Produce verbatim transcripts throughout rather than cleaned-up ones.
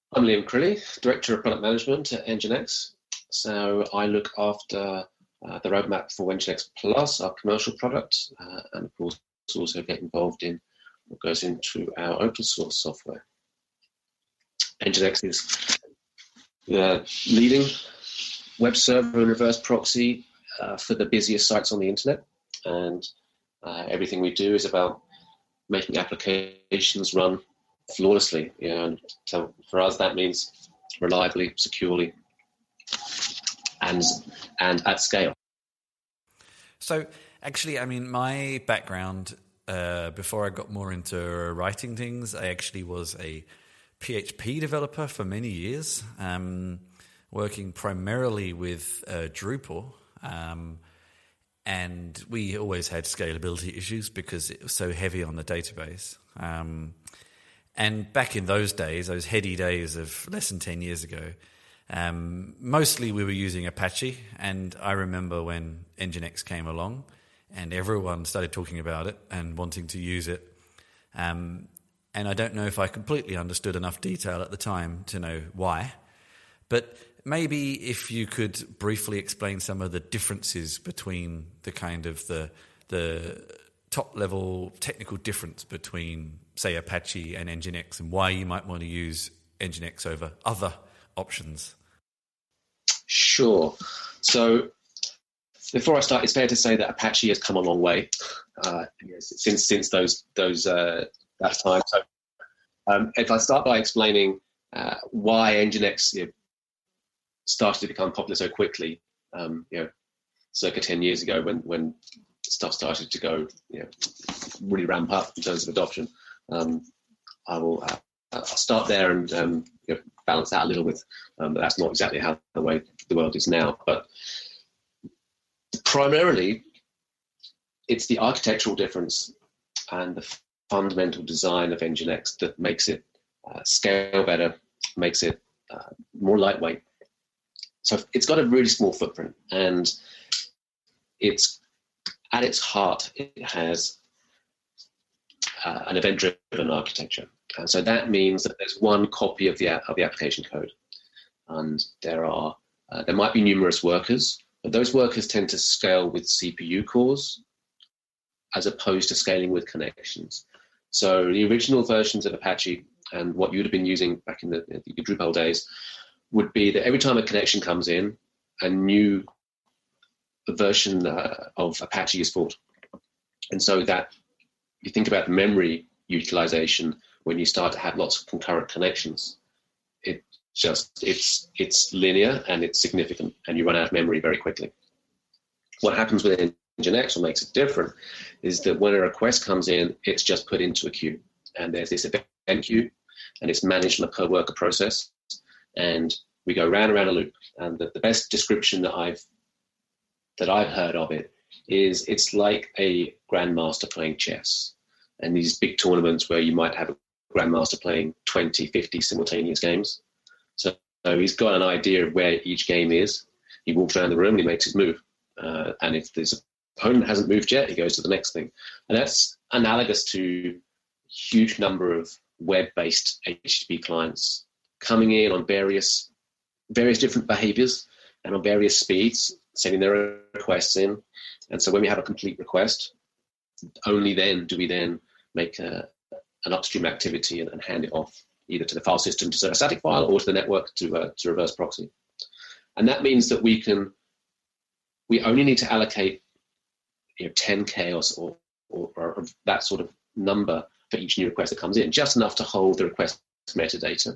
I'm Liam Crilly, Director of Product Management at Nginx. So I look after uh, the roadmap for Nginx Plus, our commercial product, uh, and of course also get involved in what goes into our open source software. Nginx is the leading web server and reverse proxy uh, for the busiest sites on the internet, and uh, everything we do is about making applications run flawlessly. You know, and so for us that means reliably, securely, and and at scale. So actually, I mean, my background uh, before I got more into writing things, I actually was a P H P developer for many years, um, working primarily with uh, Drupal. Um, and we always had scalability issues because it was so heavy on the database. Um, and back in those days, those heady days of less than ten years ago, um, mostly we were using Apache. And I remember when Nginx came along and everyone started talking about it and wanting to use it. Um, and I don't know if I completely understood enough detail at the time to know why. But maybe if you could briefly explain some of the differences between the kind of the the top level technical difference between, say, Apache and Nginx, and why you might want to use Nginx over other options. Sure. So before I start, it's fair to say that Apache has come a long way uh, since since those those uh, that time. So um, if I start by explaining uh, why Nginx you know, started to become popular so quickly, um, you know, circa ten years ago, when when stuff started to go, you know, really ramp up in terms of adoption. Um, I will uh, I'll start there and um, you know, balance that a little with, um, but that's not exactly how the way the world is now. But primarily, it's the architectural difference and the fundamental design of Nginx that makes it uh, scale better, makes it uh, more lightweight. So it's got a really small footprint, and it's at its heart, it has uh, an event-driven architecture. And so that means that there's one copy of the of the application code, and there are uh, there might be numerous workers, but those workers tend to scale with C P U cores as opposed to scaling with connections. So the original versions of Apache and what you'd have been using back in the, the Drupal days would be that every time a connection comes in, a new version uh, of Apache is forked. And so that you think about the memory utilization when you start to have lots of concurrent connections, it just it's it's linear and it's significant, and you run out of memory very quickly. What happens with Nginx, what makes it different, is that when a request comes in, it's just put into a queue, and there's this event queue, and it's managed on a per worker process, and we go round and round a loop. And the, the best description that I've that I've heard of it is it's like a grandmaster playing chess, and these big tournaments where you might have a grandmaster playing twenty, fifty simultaneous games. So, so he's got an idea of where each game is. He walks around the room and he makes his move. Uh, and if his opponent hasn't moved yet, he goes to the next thing. And that's analogous to a huge number of web-based H T T P clients coming in on various various different behaviors and on various speeds, sending their requests in. And so when we have a complete request, only then do we then make a, an upstream activity and, and hand it off either to the file system to serve a static file or to the network to, uh, to reverse proxy. And that means that we can, we only need to allocate you know, ten K or, or, or that sort of number for each new request that comes in, just enough to hold the request metadata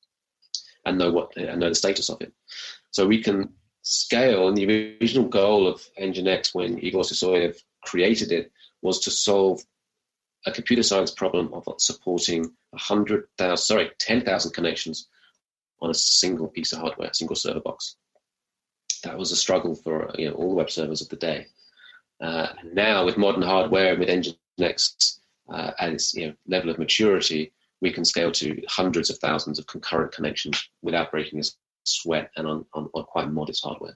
and know what and know the status of it. So we can scale, and the original goal of Nginx when Igor Sysoev created it was to solve a computer science problem of supporting one hundred thousand, sorry, ten thousand connections on a single piece of hardware, a single server box. That was a struggle for you know, all the web servers of the day. Uh, now, with modern hardware and with Nginx uh, at its you know, level of maturity, we can scale to hundreds of thousands of concurrent connections without breaking a sweat and on, on, on quite modest hardware.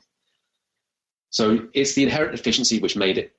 So it's the inherent efficiency which made it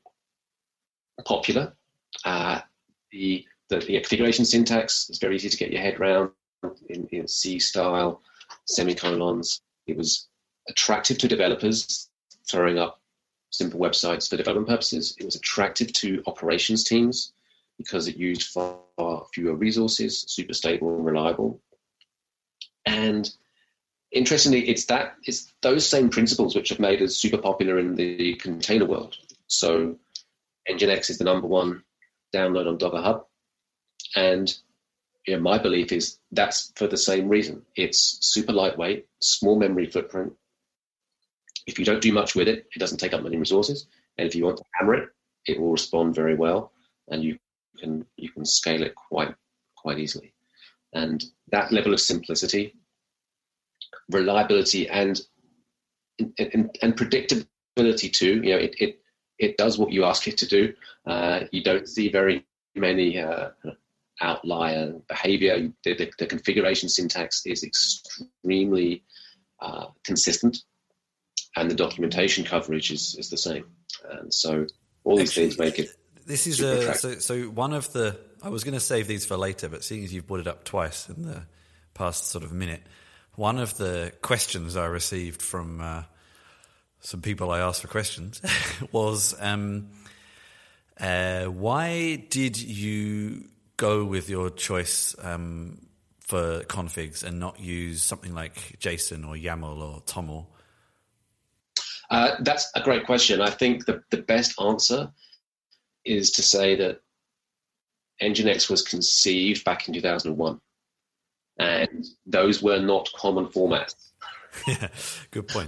popular. Uh, the, the, the configuration syntax is very easy to get your head around. in, in C style, semicolons. It was attractive to developers throwing up simple websites for development purposes. It was attractive to operations teams because it used far fewer resources, super stable and reliable. And interestingly, it's that it's those same principles which have made us super popular in the container world. So Nginx is the number one download on Docker Hub. And you know, my belief is that's for the same reason. It's super lightweight, small memory footprint. If you don't do much with it, it doesn't take up many resources. And if you want to hammer it, it will respond very well, and you can you can scale it quite quite easily. And that level of simplicity, reliability, and and, and predictability too. You know, it it it does what you ask it to do. Uh, you don't see very many uh, outlier behavior. The, the, the configuration syntax is extremely uh, consistent, and the documentation coverage is, is the same. And so all these Actually, things make it. This is a, so, so one of the, I was going to save these for later, but seeing as you've brought it up twice in the past sort of minute, one of the questions I received from uh, some people I asked for questions was, um, uh, why did you go with your choice um, for configs and not use something like JSON or YAML or TOML? Uh, that's a great question. I think the, the best answer is to say that Nginx was conceived back in two thousand one, and those were not common formats. Yeah, good point.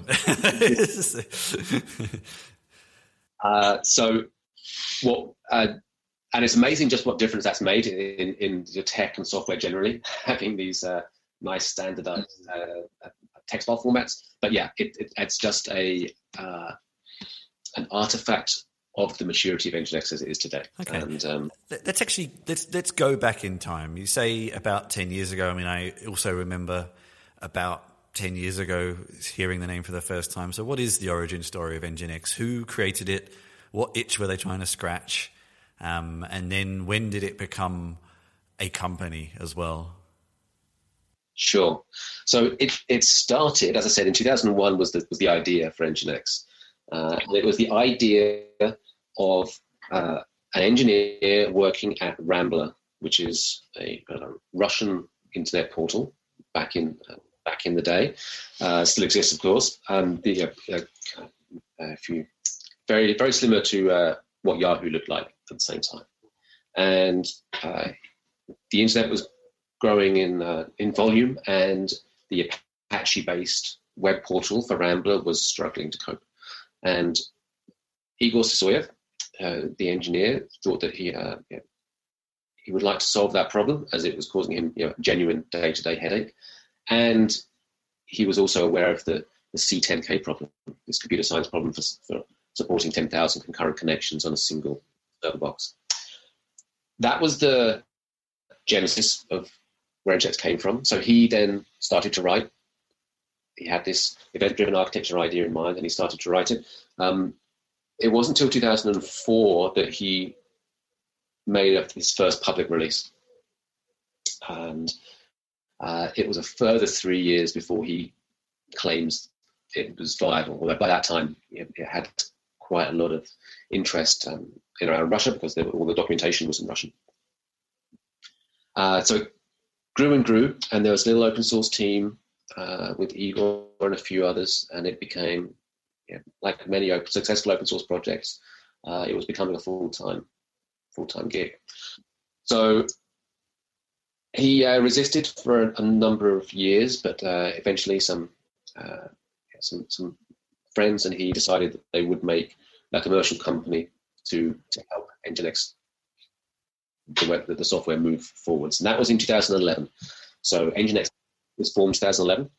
uh, so, what, uh, and it's amazing just what difference that's made in, in the tech and software generally, having these uh, nice standardized uh, text file formats. But yeah, it, it, it's just a uh, an artifact of the maturity of Nginx as it is today. Okay. And, um, let's actually let's let's go back in time. You say about ten years ago. I mean, I also remember about ten years ago hearing the name for the first time. So, what is the origin story of Nginx? Who created it? What itch were they trying to scratch? Um, and then, when did it become a company as well? Sure. So it it started, as I said, in two thousand one was the was the idea for Nginx. Uh, it was the idea of uh, an engineer working at Rambler, which is a, a Russian internet portal back in uh, back in the day. Uh, still exists, of course. Um, the uh, uh, a few very very similar to uh, what Yahoo looked like at the same time, and uh, the internet was growing in uh, in volume, and the Apache-based web portal for Rambler was struggling to cope. And Igor Sysoyev, uh, the engineer, thought that he uh, yeah, he would like to solve that problem, as it was causing him you know, a genuine day-to-day headache. And he was also aware of the, the C ten K problem, this computer science problem for, for supporting ten thousand concurrent connections on a single server box. That was the genesis of where Nginx came from. So he then started to write. He had this event-driven architecture idea in mind, and he started to write it. Um, it wasn't until two thousand four that he made up his first public release. And uh, it was a further three years before he claims it was viable, although by that time it, it had quite a lot of interest um, in around Russia, because there, all the documentation was in Russian. Uh, so it grew and grew, and there was a little open source team uh, with Igor and a few others, and it became, yeah, like many open, successful open source projects, uh, it was becoming a full-time full-time gig. So he uh, resisted for a, a number of years, but uh, eventually some, uh, some some friends and he decided that they would make a commercial company to to help Nginx, the, the software, move forwards. And that was in two thousand eleven. So Nginx was formed in two thousand eleven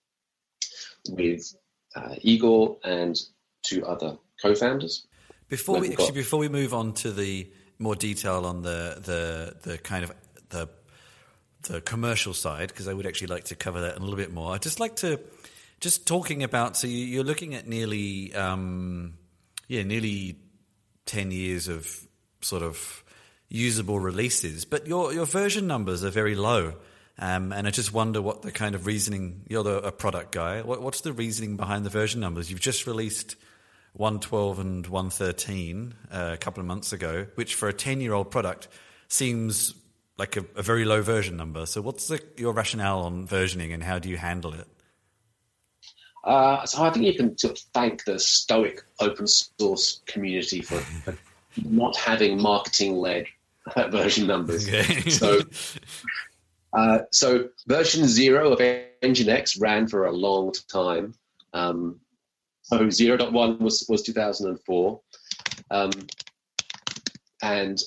with uh, Igor and two other co-founders. Before we actually, got, before we move on to the more detail on the the the kind of the the commercial side, because I would actually like to cover that a little bit more. I'd just like to just talking about. So you, you're looking at nearly um, yeah nearly ten years of sort of usable releases, but your your version numbers are very low. Um, and I just wonder what the kind of reasoning, you're the, a product guy, what, what's the reasoning behind the version numbers? You've just released one twelve and one thirteen uh, a couple of months ago, which for a ten-year-old product seems like a, a very low version number. So what's the, your rationale on versioning and how do you handle it? Uh, so I think you can sort of thank the stoic open source community for, for not having marketing-led version numbers. Okay. So, uh, so version zero of Nginx ran for a long time. Um, so zero point one was, was two thousand four. Um, and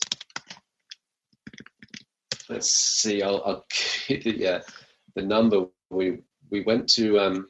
let's see, I'll, I'll get the, uh, the number. We, we went to... Um,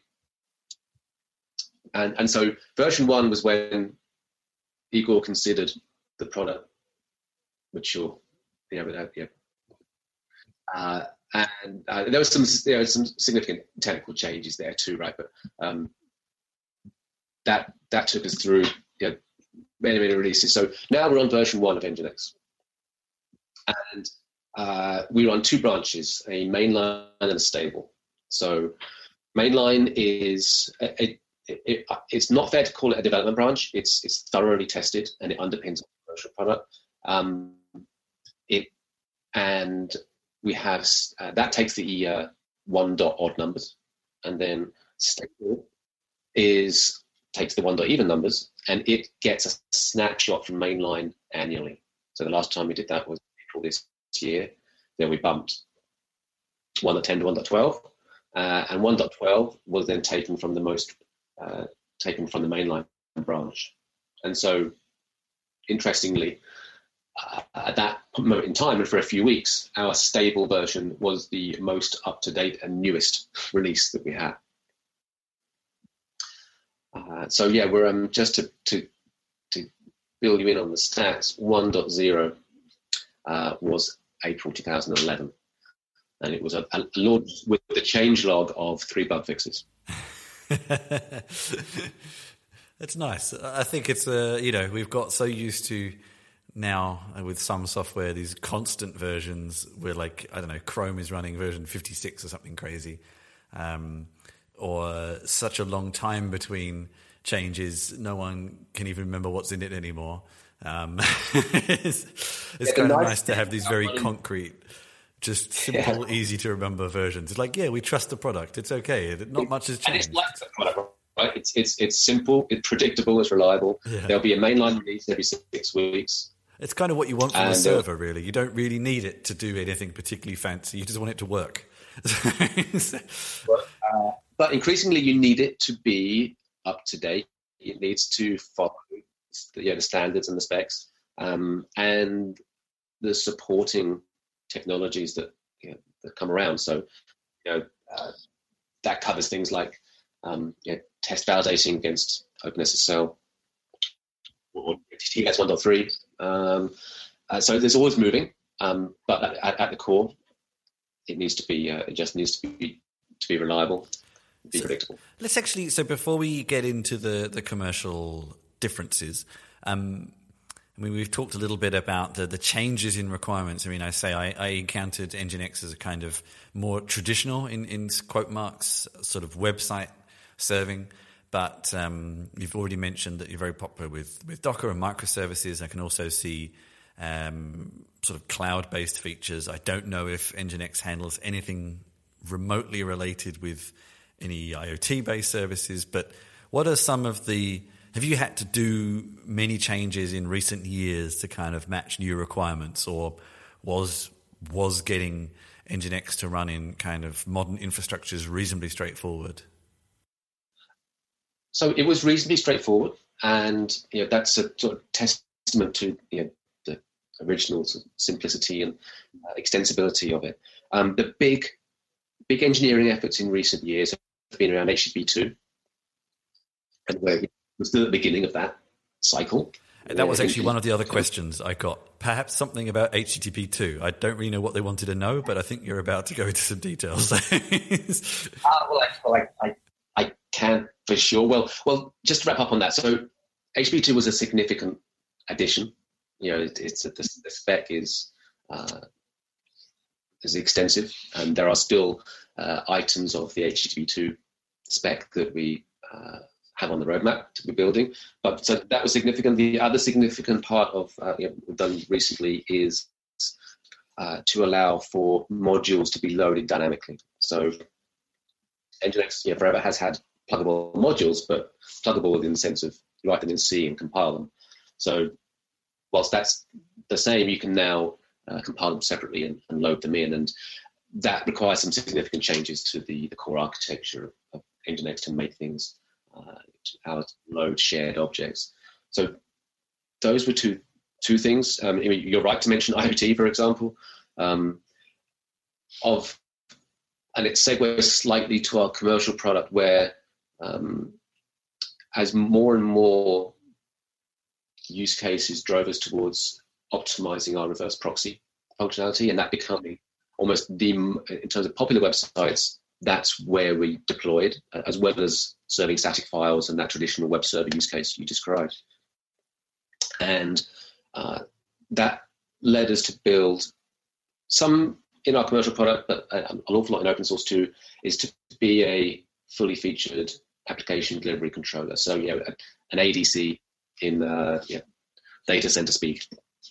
And and so version one was when Igor considered the product mature. Yeah, without yeah. Uh, and uh, there was some there was some significant technical changes there too, right? But um, that that took us through you know, many many releases. So now we're on version one of Nginx, and uh, we run two branches: a mainline and a stable. So mainline is a, a It, it, it's not fair to call it a development branch. It's it's thoroughly tested and it underpins a commercial product. Um, it and we have uh, that takes the uh, one dot odd numbers, and then stable is takes the one dot even numbers, and it gets a snapshot from mainline annually. So the last time we did that was April this year. Then we bumped one dot ten to one dot twelve, uh, and one dot twelve was then taken from the most Uh, taken from the mainline branch. And so, interestingly, uh, at that moment in time, and for a few weeks, our stable version was the most up-to-date and newest release that we had. Uh, so yeah, we're um, just to, to to fill you in on the stats, one point oh uh, was April two thousand eleven, and it was a, a launch with the changelog of three bug fixes. It's nice. I think it's uh, you know, we've got so used to now with some software these constant versions where, like, I don't know, Chrome is running version fifty-six or something crazy, um, or such a long time between changes no one can even remember what's in it anymore. Um, it's it's yeah, kind of nice, nice to have these very concrete, just simple, yeah. easy to remember versions. It's like, yeah, we trust the product. It's okay. Not much has changed. And it's like the product, right? It's it's it's simple, it's predictable, it's reliable. Yeah. There'll be a mainline release every six weeks. It's kind of what you want from and, the server, really. You don't really need it to do anything particularly fancy. You just want it to work. but, uh, but increasingly, you need it to be up to date. It needs to follow the, yeah, the standards and the specs, um, and the supporting technologies that you know, that come around. So, you know, uh, that covers things like um, you know, test validating against OpenSSL or T S one point three. Um, uh, so there's always moving, um, but at, at, at the core, it needs to be. Uh, it just needs to be to be reliable, be so predictable. Let's actually. So before we get into the the commercial differences. Um, I mean, we've talked a little bit about the, the changes in requirements. I mean, I say I, I encountered Nginx as a kind of more traditional, in, in quote marks, sort of website serving. But um, you've already mentioned that you're very popular with, with Docker and microservices. I can also see um, sort of cloud-based features. I don't know if Nginx handles anything remotely related with any IoT-based services. But what are some of the... Have you had to do many changes in recent years to kind of match new requirements, or was was getting Nginx to run in kind of modern infrastructures reasonably straightforward? So it was reasonably straightforward, and you know, that's a sort of testament to you know, the original sort of simplicity and uh, extensibility of it. Um, the big big engineering efforts in recent years have been around H T T P two, and where we're still at the beginning of that cycle. And that was actually one of the other questions I got. Perhaps something about H T T P two. I don't really know what they wanted to know, but I think you're about to go into some details. uh, well, I, well I, I, I can for sure. Well, well, just to wrap up on that. So H T T P two was a significant addition. You know, it, it's a, the, the spec is uh, as extensive, and there are still uh, items of the H T T P two spec that we uh, have on the roadmap to be building. But so that was significant. The other significant part of uh, you know, we've done recently is uh, to allow for modules to be loaded dynamically. So Nginx, you know, forever has had pluggable modules, but pluggable in the sense of you write them in C and compile them. So whilst that's the same, you can now uh, compile them separately and, and load them in. And that requires some significant changes to the, the core architecture of Nginx to make things, uh, to how to load shared objects. So those were two two things. Um, I mean, you're right to mention I O T, for example, um, of, and it segues slightly to our commercial product where um, as more and more use cases drove us towards optimizing our reverse proxy functionality, and that becoming almost the, in terms of popular websites, that's where we deployed, as well as serving static files and that traditional web server use case you described. And uh, that led us to build some in our commercial product, but an awful lot in open source too, is to be a fully featured application delivery controller. So, you know, an A D C in uh, yeah, data center speak.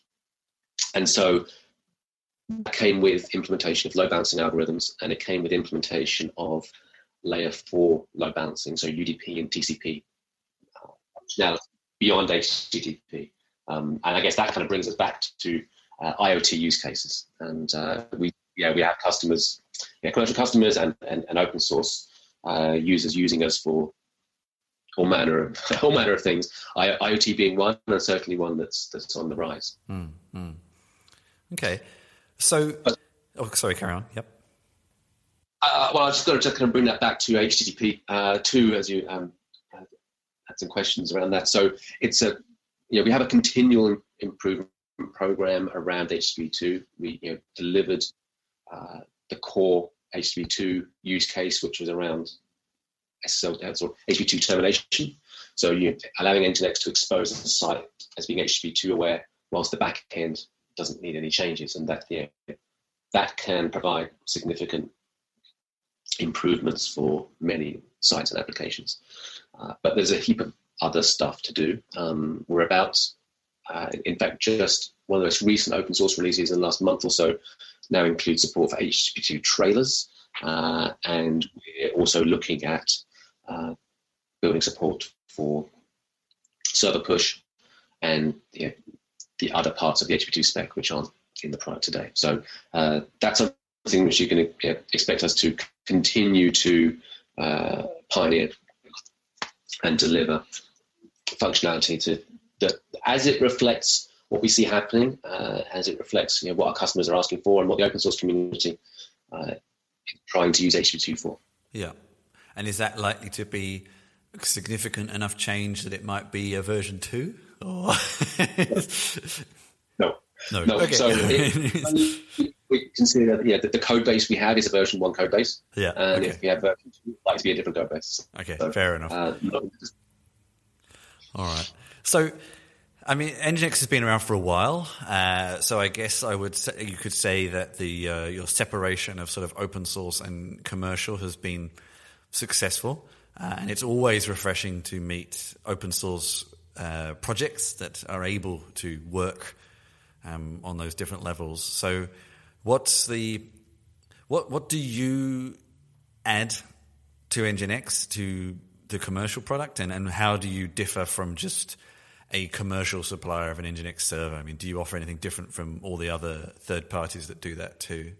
And so that came with implementation of load balancing algorithms, and it came with implementation of layer four load balancing, so U D P and T C P uh, functionality beyond H T T P. Um, and I guess that kind of brings us back to uh, I O T use cases. And uh, we, yeah, we have customers, yeah, commercial customers and, and, and open source uh, users using us for all manner of all manner of things. I, IoT being one, and certainly one that's that's on the rise. Mm, mm. Okay, so but, oh, sorry, carry on. Yep. Uh, well, I just got to just kind of bring that back to H T T P uh, two, as you um, had some questions around that. So it's a, you know, we have a continual improvement program around H T T P two. We, you know, delivered uh, the core H T T P two use case, which was around S S L, or H T T P two termination. So you allowing Nginx to expose the site as being H T T P two aware, whilst the back end doesn't need any changes, and that, yeah, that can provide significant improvements for many sites and applications. Uh, but there's a heap of other stuff to do. Um, we're about, uh, in fact, just one of the most recent open source releases in the last month or so now includes support for H T T P two trailers, uh, and we're also looking at uh, building support for server push and, you know, the other parts of the H T T P two spec which aren't in the product today. So uh, that's something which you can, you know, expect us to continue to uh, pioneer and deliver functionality to that as it reflects what we see happening, uh, as it reflects, you know, what our customers are asking for and what the open source community uh, is trying to use H T T P two for. Yeah, and is that likely to be significant enough change that it might be a version two? Or no, no, no. Okay. So it, we consider that, yeah, that the code base we have is a version one code base. Yeah, and okay. if we have version two, it's likely to be a different code base. Okay, so, fair enough. Uh, no. All right. So, I mean, Nginx has been around for a while, uh, so I guess I would say, you could say that the uh, your separation of sort of open source and commercial has been successful, uh, and it's always refreshing to meet open source uh, projects that are able to work um, on those different levels. So, what's the what what do you add to Nginx to the commercial product, and, and how do you differ from just a commercial supplier of an Nginx server? I mean, do you offer anything different from all the other third parties that do that too?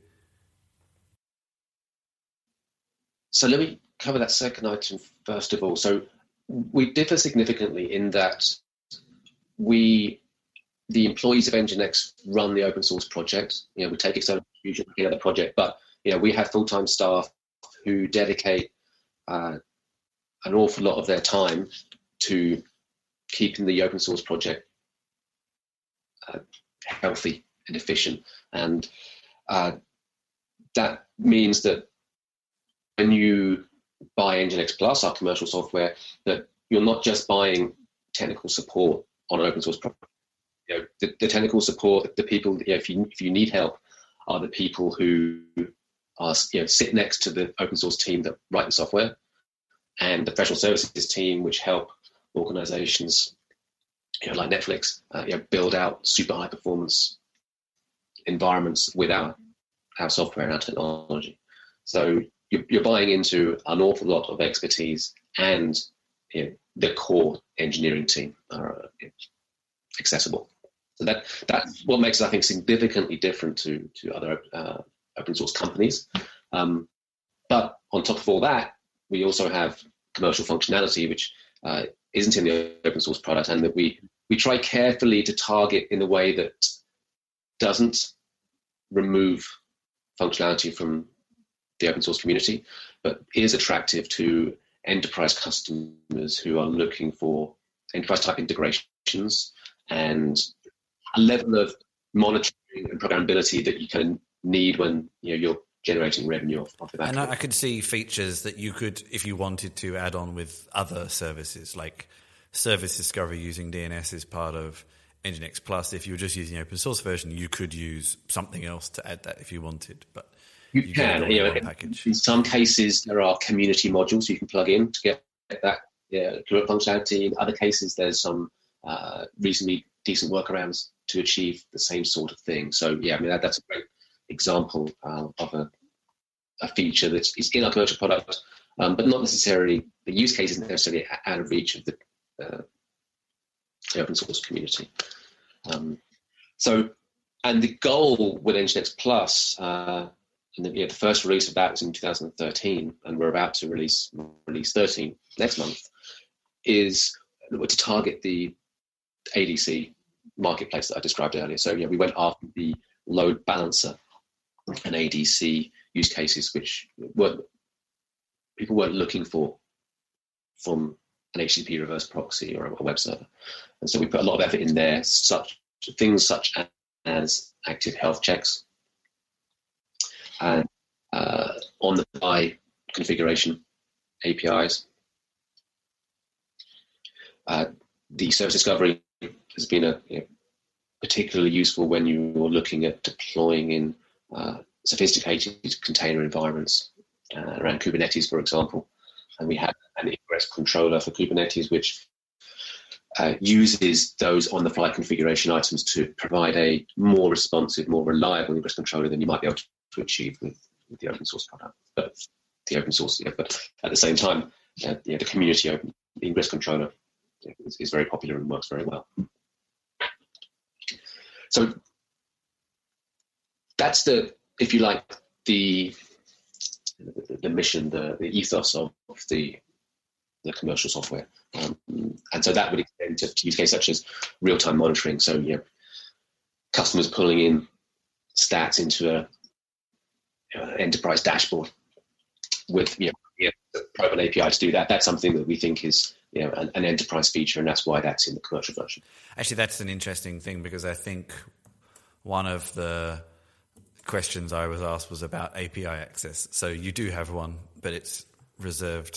So let me cover that second item first of all. So we differ significantly in that we, the employees of Nginx, run the open source project. You know, we take external contribution to the project, but, you know, we have full-time staff who dedicate uh, an awful lot of their time to keeping the open source project uh, healthy and efficient. And uh, that means that when you buy Nginx Plus, our commercial software, that you're not just buying technical support on an open source project. You know, the, the technical support, the people, you know, if you if you need help, are the people who are, you know, sit next to the open source team that write the software, and the professional services team, which help organizations, you know, like Netflix, uh, you know, build out super high performance environments with our, our software and our technology. So you're, you're buying into an awful lot of expertise, and, you know, the core engineering team are uh, accessible. So that that's what makes it, I think, significantly different to to other uh, open source companies. Um, but on top of all that, we also have commercial functionality, which uh, isn't in the open source product, and that we we try carefully to target in a way that doesn't remove functionality from the open source community, but is attractive to enterprise customers who are looking for enterprise type integrations and a level of monitoring and programmability that you can need when, you know, you're generating revenue off, off the back. And I could see features that you could, if you wanted to, add on with other services, like service discovery using D N S is part of Nginx Plus. If you were just using the open source version, you could use something else to add that if you wanted. But you, you can. You know, package. In some cases, there are community modules you can plug in to get that yeah, functionality. In other cases, there's some uh, reasonably decent workarounds to achieve the same sort of thing. So yeah, I mean that, that's a great example uh, of a, a feature that is in our commercial product, um, but not necessarily, the use case isn't necessarily out of reach of the, uh, the open source community. Um, so, and the goal with Nginx Plus, uh, and the, you know, the first release of that was in two thousand thirteen, and we're about to release release thirteen next month, is to target the A D C marketplace that I described earlier. So yeah, we went after the load balancer and A D C use cases, which weren't, people weren't looking for from an H T T P reverse proxy or a web server. And so we put a lot of effort in there, such things such as active health checks and uh, on the fly configuration A P Is. Uh, the service discovery has been a, you know, particularly useful when you're looking at deploying in uh, sophisticated container environments uh, around Kubernetes, for example. And we have an ingress controller for Kubernetes, which uh, uses those on-the-fly configuration items to provide a more responsive, more reliable ingress controller than you might be able to achieve with, with the open source product. But the open source, yeah, but at the same time, uh, yeah, the community open the ingress controller yeah, is, is very popular and works very well. So that's the, if you like, the the, the mission, the, the ethos of, of the the commercial software, um, and so that would extend to, to use cases such as real-time monitoring. So, you know, customers pulling in stats into a uh, enterprise dashboard with, you know, you know, private A P I to do that. That's something that we think is, you know, an, an enterprise feature, and that's why that's in the commercial version. Actually, that's an interesting thing, because I think one of the questions I was asked was about A P I access. So you do have one, but it's reserved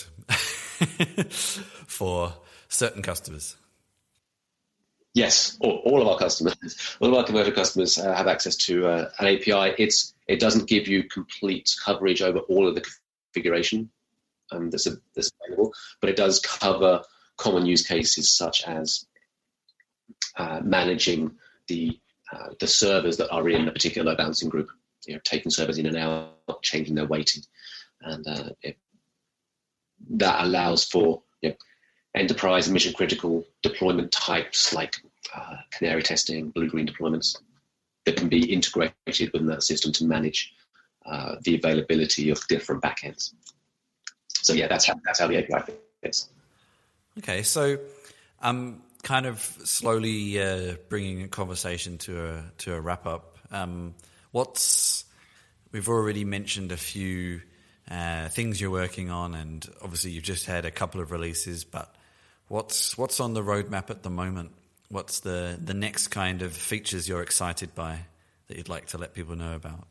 for certain customers. Yes, all, all of our customers, all of our commercial customers uh, have access to uh, an A P I. It's it doesn't give you complete coverage over all of the configuration um, that's, a, that's available, but it does cover common use cases such as uh, managing the uh, the servers that are in a particular load balancing group. You know, taking servers in and out, changing their weighting, and uh, it, that allows for, you know, enterprise and mission critical deployment types like uh, canary testing, blue-green deployments that can be integrated within that system to manage uh, the availability of different backends. So yeah, that's how that's how the A P I fits. Okay, so I'm kind of slowly uh, bringing a conversation to a to a wrap up. Um, what's we've already mentioned a few uh, things you're working on, and obviously you've just had a couple of releases. But what's what's on the roadmap at the moment? What's the the next kind of features you're excited by that you'd like to let people know about?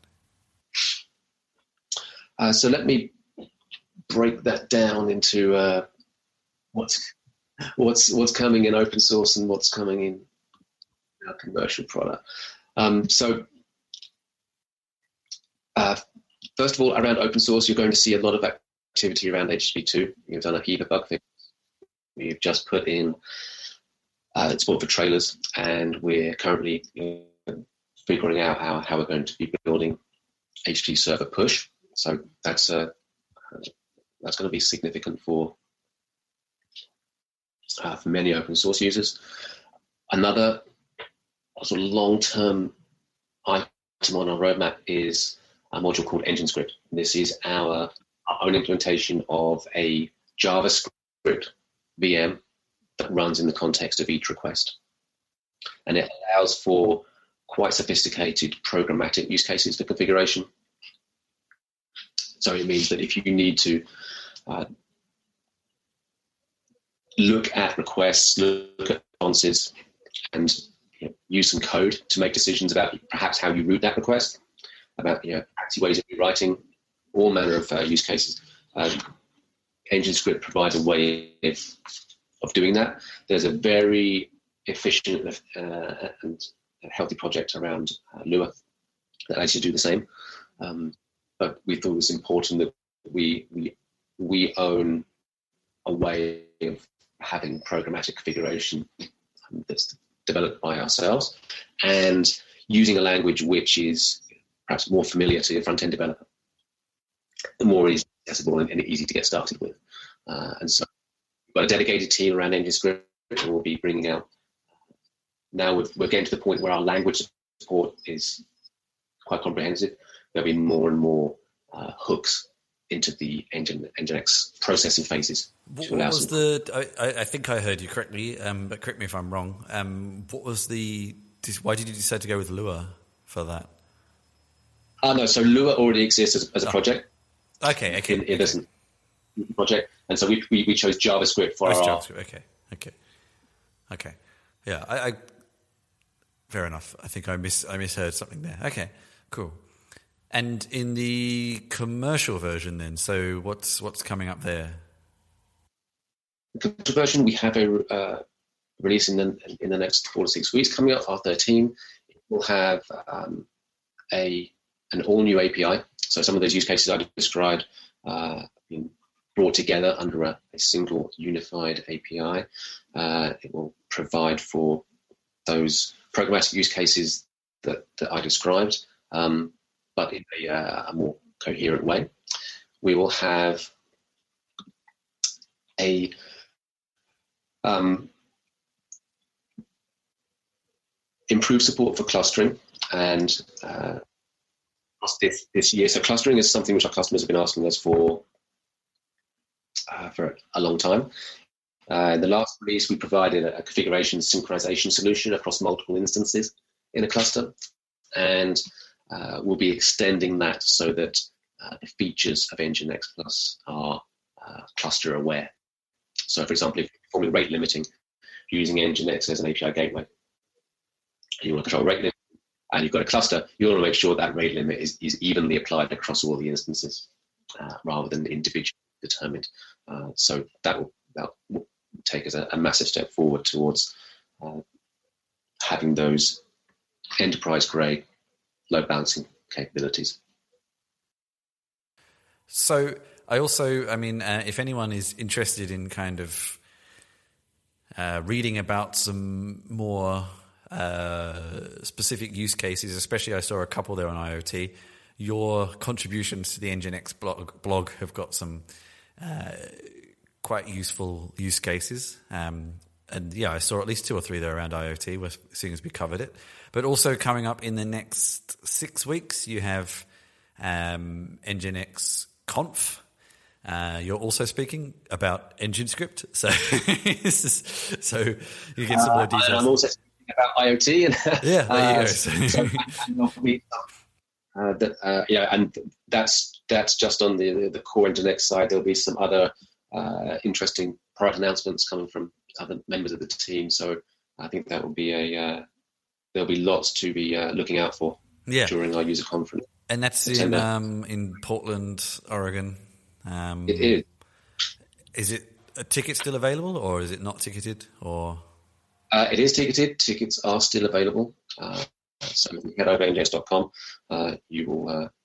Uh, so let me break that down into uh, what's what's what's coming in open source and what's coming in our commercial product. Um, so Uh, first of all, around open source, you're going to see a lot of activity around H T T P two. You've done a heap of bug fixes. We've just put in uh, support for trailers, and we're currently you know, figuring out how, how we're going to be building H T T P server push. So that's uh, that's going to be significant for uh, for many open source users. Another sort of long-term item on our roadmap is a module called EngineScript. This is our, our own implementation of a JavaScript V M that runs in the context of each request. And it allows for quite sophisticated programmatic use cases for configuration. So it means that if you need to uh, look at requests, look at responses, and you know, use some code to make decisions about perhaps how you route that request, about you know, fancy ways of rewriting, all manner of uh, use cases. Um, EngineScript provides a way of, of doing that. There's a very efficient uh, and healthy project around uh, Lua that actually do the same. Um, but we thought it was important that we, we, we own a way of having programmatic configuration um, that's developed by ourselves and using a language which is perhaps more familiar to a front-end developer, the more easy accessible and, and easy to get started with. Uh, and so we've got a dedicated team around EngineScript who will be bringing out. Now we're, we're getting to the point where our language support is quite comprehensive. There'll be more and more uh, hooks into the Engine, Nginx processing phases. What, what was some... the? I, I think I heard you correctly, um, but correct me if I'm wrong. Um, what was the? Why did you decide to go with Lua for that? Uh, no, so Lua already exists as, as a project. Oh. Okay, okay. It, it isn't a project, and so we we, we chose JavaScript for oh, our. JavaScript. Okay, okay, okay. Yeah, I, I. Fair enough. I think I mis I misheard something there. Okay, cool. And in the commercial version, then, so what's what's coming up there? The commercial version, we have a uh, release in the in the next four to six weeks coming up. R thirteen, it will have um, a an all new A P I. So some of those use cases I described uh, been brought together under a, a single unified A P I. Uh, it will provide for those programmatic use cases that, that I described. Um, but in a, uh, a more coherent way. We will have a um, improved support for clustering and uh, this, this year. So clustering is something which our customers have been asking us for uh, for a long time. Uh, in the last release, we provided a configuration synchronization solution across multiple instances in a cluster, and Uh, we'll be extending that so that uh, the features of Nginx Plus are uh, cluster aware. So, for example, if you're performing rate limiting, using Nginx as an A P I gateway, you want to control rate limit, and you've got a cluster, you want to make sure that rate limit is, is evenly applied across all the instances uh, rather than individually determined. Uh, so that will, that will take us a, a massive step forward towards uh, having those enterprise-grade load balancing capabilities. So I also, I mean, uh, if anyone is interested in kind of uh, reading about some more uh, specific use cases, especially I saw a couple there on IoT, your contributions to the Nginx blog, blog have got some uh, quite useful use cases. Um, and yeah, I saw at least two or three there around IoT, as soon as we covered it. But also coming up in the next six weeks, you have um, Nginx Conf. Uh, you're also speaking about EngineScript, so so you get some more details. Uh, I'm also speaking about IoT, and yeah, there you uh, go. So, uh, that, uh, yeah, and that's that's just on the the core Nginx side. There'll be some other uh, interesting product announcements coming from other members of the team. So I think that will be a uh, there'll be lots to be uh, looking out for yeah. during our user conference. And that's in um, in Portland, Oregon. Um, it is. Is it a ticket still available, or is it not ticketed? Or uh, it is ticketed. Tickets are still available. Uh, so if you head over to nginx dot com, uh, you will uh,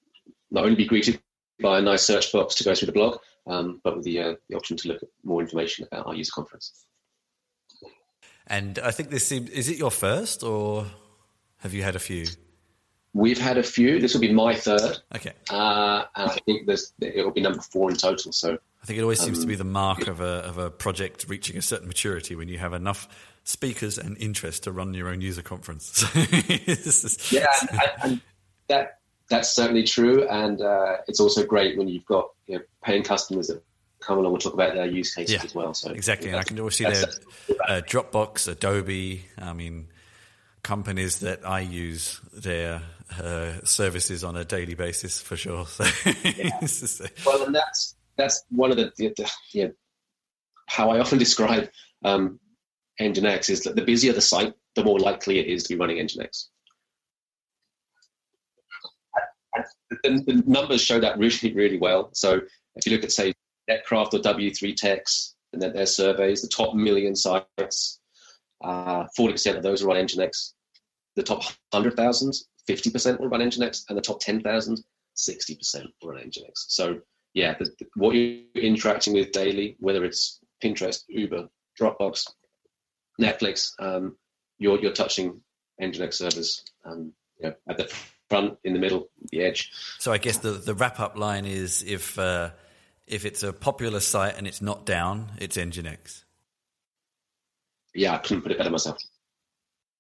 not only be greeted by a nice search box to go through the blog, um, but with the, uh, the option to look at more information about our user conference. And I think this seems, is it your first, or have you had a few? We've had a few. This will be my third. Okay. Uh, and I think there's, it will be number four in total. So I think it always seems um, to be the mark of a of a project reaching a certain maturity when you have enough speakers and interest to run your own user conference. yeah, and, and that that's certainly true. And uh, it's also great when you've got, you know, paying customers that come along and talk about their use cases yeah, as well. So exactly, and I can always see their uh, Dropbox, Adobe. I mean, companies that I use their uh, services on a daily basis for sure. So, yeah. Well, and that's that's one of the, the, the yeah, how I often describe um, Nginx is that the busier the site, the more likely it is to be running Nginx. The, the numbers show that really, really well. So if you look at, say, Netcraft or W three Techs and their surveys, the top million sites, uh, forty percent of those are on Nginx. The top one hundred thousand, fifty percent will run Nginx, and the top ten thousand, sixty percent will run Nginx. So, yeah, the, the, what you're interacting with daily, whether it's Pinterest, Uber, Dropbox, Netflix, um, you're you're touching Nginx servers um, you know, at the front, in the middle, the edge. So I guess the, the wrap-up line is if uh, if it's a popular site and it's not down, it's Nginx. Yeah, I couldn't put it better myself.